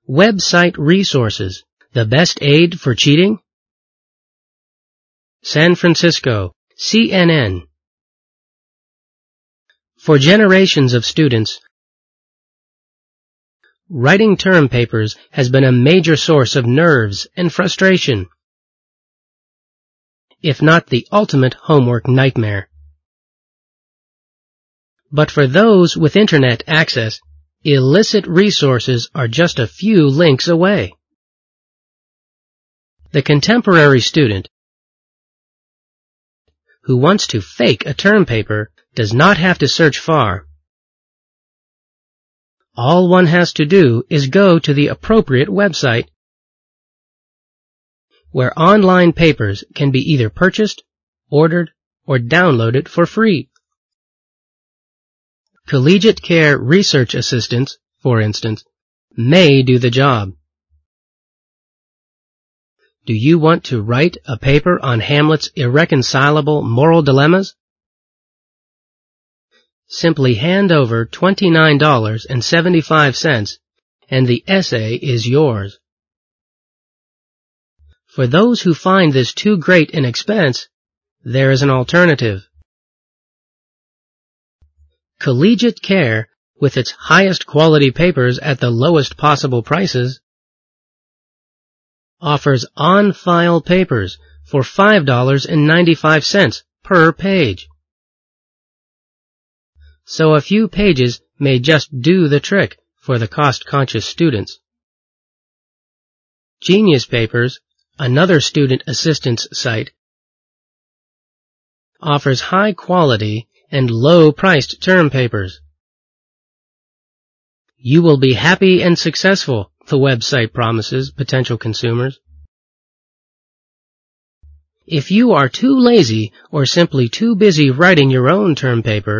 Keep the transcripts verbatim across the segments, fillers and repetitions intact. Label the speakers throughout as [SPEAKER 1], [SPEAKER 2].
[SPEAKER 1] Website resources, the best aid for cheating? San Francisco, C N N. For generations of students, writing term papers has been a major source of nerves and frustration, if not the ultimate homework nightmare. But for those with internet access, illicit resources are just a few links away. The contemporary student who wants to fake a term paper does not have to search far. All one has to do is go to the appropriate website where online papers can be either purchased, ordered, or downloaded for free. Collegiate Care research assistants, for instance, may do the job. Do you want to write a paper on Hamlet's irreconcilable moral dilemmas? Simply hand over twenty-nine dollars and seventy-five cents and the essay is yours. For those who find this too great an expense, there is an alternative. Collegiate Care, with its highest quality papers at the lowest possible prices, offers on-file papers for five dollars and ninety-five cents per page. So a few pages may just do the trick for the cost-conscious students. Genius Papers, another student assistance site, offers high-quality and low-priced term papers. You will be happy and successful, the website promises potential consumers. If you are too lazy or simply too busy writing your own term paper,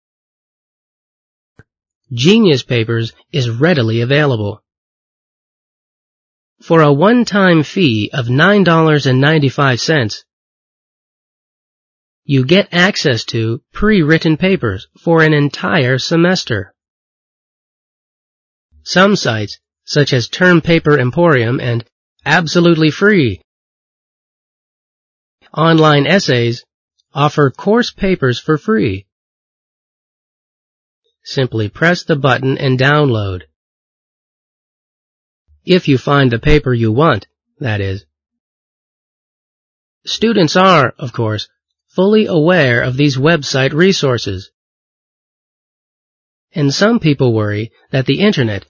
[SPEAKER 1] Genius Papers is readily available. For a one-time fee of nine dollars and ninety-five cents, you get access to pre-written papers for an entire semester. Some sites, such as Term Paper Emporium and Absolutely Free Online Essays, offer course papers for free. Simply press the button and download. If you find the paper you want, that is. Students are, of course, fully aware of these website resources. And some people worry that the Internet,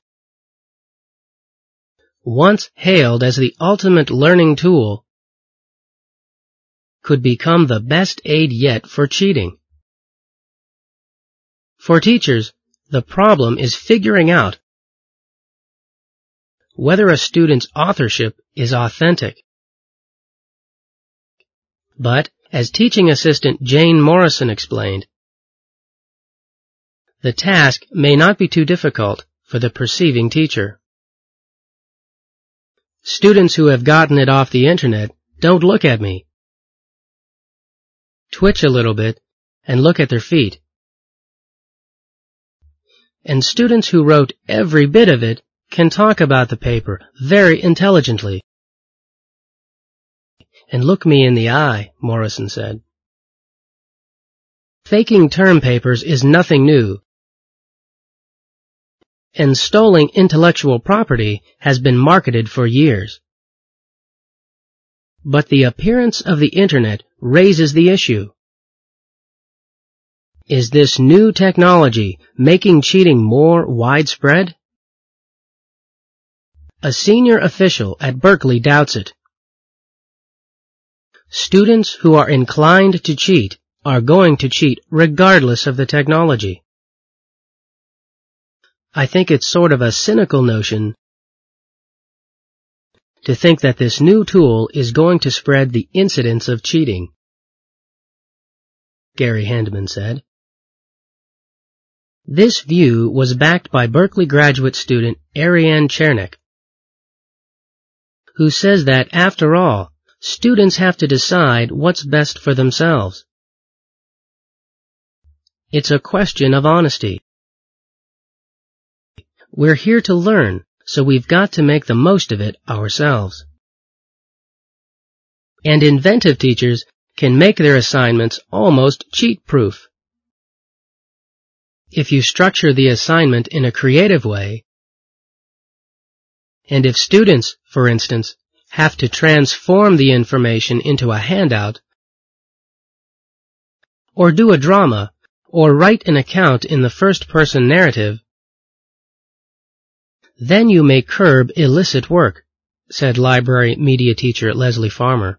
[SPEAKER 1] once hailed as the ultimate learning tool, could become the best aid yet for cheating. For teachers, the problem is figuring out whether a student's authorship is authentic. But, as teaching assistant Jane Morrison explained, the task may not be too difficult for the perceiving teacher. Students who have gotten it off the Internet don't look at me. Twitch a little bit and look at their feet. And students who wrote every bit of it can talk about the paper very intelligently. And look me in the eye, Morrison said. Faking term papers is nothing new, and stolen intellectual property has been marketed for years. But the appearance of the Internet raises the issue. Is this new technology making cheating more widespread? A senior official at Berkeley doubts it. Students who are inclined to cheat are going to cheat regardless of the technology. I think it's sort of a cynical notion to think that this new tool is going to spread the incidence of cheating, Gary Handman said. This view was backed by Berkeley graduate student Ariane Chernick, who says that, after all, students have to decide what's best for themselves. It's a question of honesty. We're here to learn, so we've got to make the most of it ourselves. And inventive teachers can make their assignments almost cheat-proof. If you structure the assignment in a creative way, and if students, for instance, have to transform the information into a handout, or do a drama, or write an account in the first-person narrative, then you may curb illicit work, said library media teacher Leslie Farmer.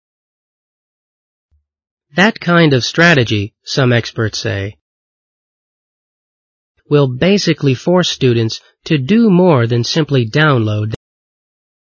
[SPEAKER 1] That kind of strategy, some experts say, will basically force students to do more than simply download